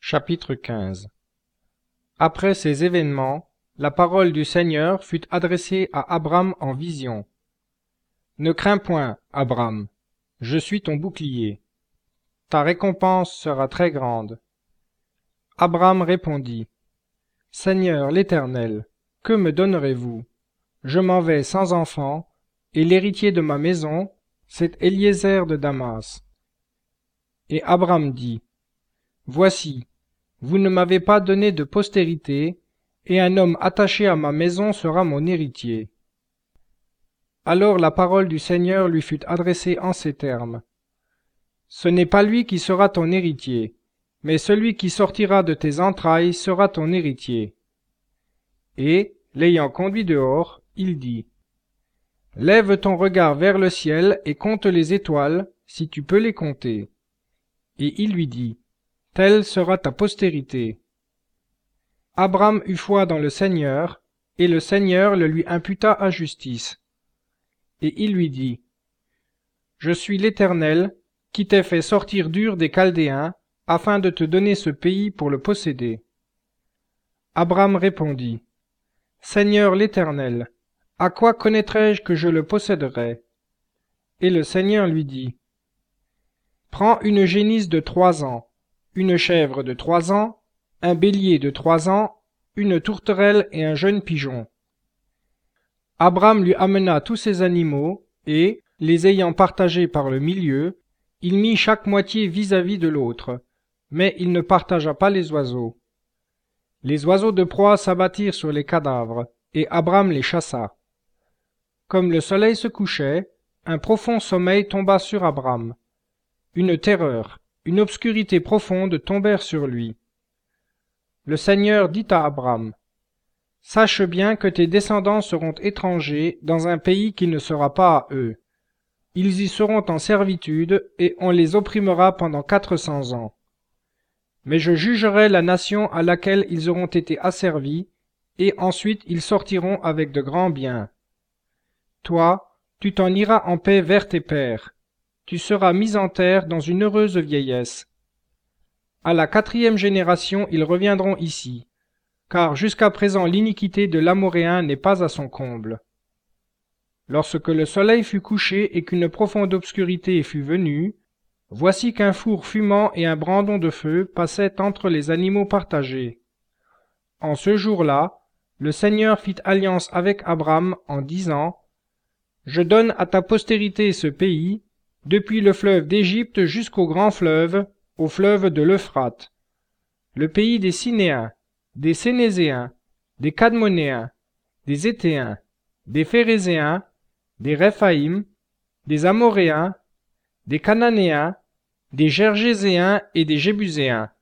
Chapitre 15. Après ces événements, la parole du Seigneur fut adressée à Abram en vision. « Ne crains point, Abram, je suis ton bouclier. Ta récompense sera très grande. » Abram répondit, « Seigneur l'Éternel, que me donnerez-vous? Je m'en vais sans enfant, et l'héritier de ma maison, c'est Éliézer de Damas. » Et Abram dit, « Voici, vous ne m'avez pas donné de postérité, et un homme attaché à ma maison sera mon héritier. » Alors la parole du Seigneur lui fut adressée en ces termes. « Ce n'est pas lui qui sera ton héritier, mais celui qui sortira de tes entrailles sera ton héritier. » Et, l'ayant conduit dehors, il dit, « Lève ton regard vers le ciel et compte les étoiles, si tu peux les compter. » Et il lui dit, « Telle sera ta postérité. » Abram eut foi dans le Seigneur, et le Seigneur le lui imputa à justice. Et il lui dit, « Je suis l'Éternel, qui t'ai fait sortir d'Ur des Chaldéens, afin de te donner ce pays pour le posséder. » Abram répondit, « Seigneur l'Éternel, à quoi connaîtrai-je que je le posséderai? » Et le Seigneur lui dit, « Prends une génisse de 3 ans, une chèvre de 3 ans, un bélier de 3 ans, une tourterelle et un jeune pigeon. » Abram lui amena tous ces animaux, et, les ayant partagés par le milieu, il mit chaque moitié vis-à-vis de l'autre, mais il ne partagea pas les oiseaux. Les oiseaux de proie s'abattirent sur les cadavres, et Abram les chassa. Comme le soleil se couchait, un profond sommeil tomba sur Abram. Une terreur, une obscurité profonde tombèrent sur lui. Le Seigneur dit à Abram, « Sache bien que tes descendants seront étrangers dans un pays qui ne sera pas à eux. Ils y seront en servitude, et on les opprimera pendant 400 ans. Mais je jugerai la nation à laquelle ils auront été asservis, et ensuite ils sortiront avec de grands biens. Toi, tu t'en iras en paix vers tes pères. Tu seras mis en terre dans une heureuse vieillesse. À la 4e génération ils reviendront ici, car jusqu'à présent l'iniquité de l'Amoréen n'est pas à son comble. » Lorsque le soleil fut couché et qu'une profonde obscurité fut venue, voici qu'un four fumant et un brandon de feu passaient entre les animaux partagés. En ce jour-là, le Seigneur fit alliance avec Abram en disant, « Je donne à ta postérité ce pays, depuis le fleuve d'Égypte jusqu'au grand fleuve, au fleuve de l'Euphrate, le pays des Sinéens, des Sénézéens, des Cadmonéens, des Héthéens, des Phérézéens, des Réphaïm, des Amoréens, des Cananéens, des Gergéséens et des Jébuséens,